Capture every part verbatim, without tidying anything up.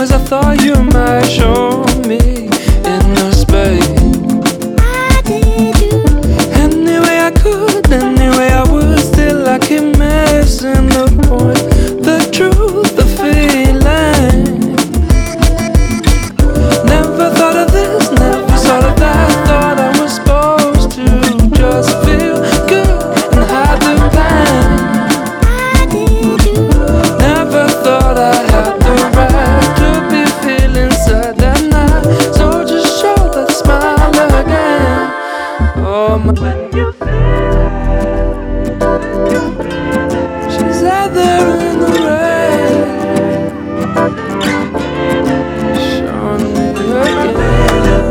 'cause I thought you might show me inner space. I did you. Any way I could, any way I would, still I keep missing the point, the truth, the feeling. Never thought of this, never thought of that. Thought I was supposed to just feel good and hide the pain. I did you. Never thought I had the right to be feeling sad that night. So just show that smile again. Oh my. When you feel, she's out there in the rain, showing me again.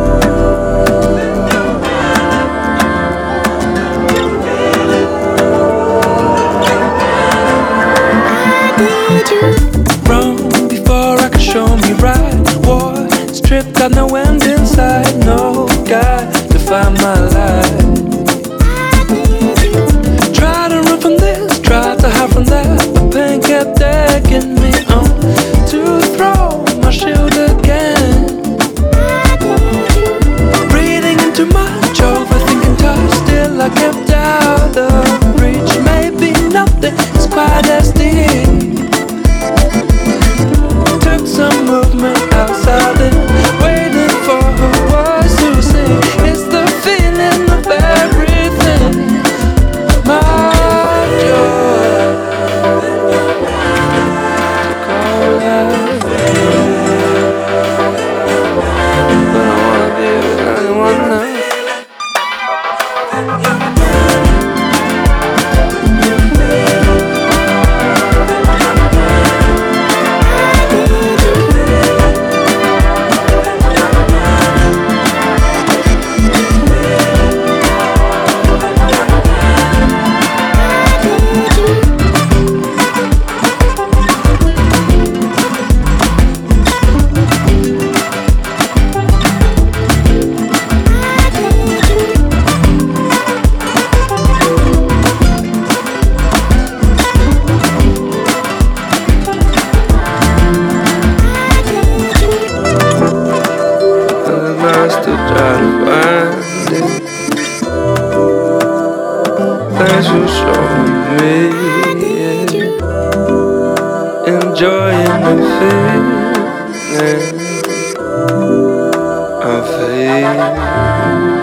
I did you. Wrong before I could show me right. War stripped, got no end inside. No guy to find my life. Try to run from this, try to hide from that, but pain kept taking me on to throw my shield again. Reading into much, overthinking tough, still I kept out of reach. Maybe nothing is quite as deep. Took some movement outside it, waiting for her voice to sing. It's the feeling of everything, my joy to call out. But I wanna be with anyone now. To try to find it. Thanks for showing me it. Enjoying the feeling of faith.